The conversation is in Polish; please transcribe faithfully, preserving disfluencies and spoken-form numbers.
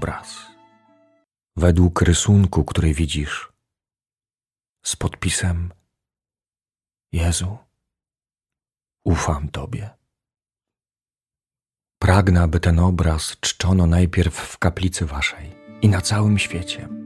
obraz, według rysunku, który widzisz, z podpisem: Jezu, ufam Tobie. Pragnę, aby ten obraz czczono najpierw w kaplicy Waszej i na całym świecie.